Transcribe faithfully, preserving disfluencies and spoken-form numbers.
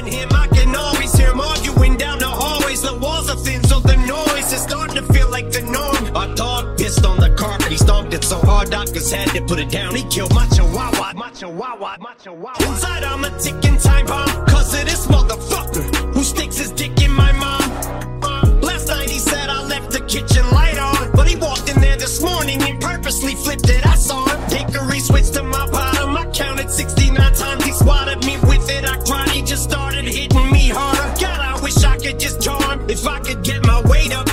and him, I can always hear him arguing down the hallways. The walls are thin, so the noise is starting to feel like the norm. Our dog pissed on the carpet, he stomped it so hard doctors had to put it down. He killed my chihuahua, my chihuahua, my chihuahua. Inside I'm a tick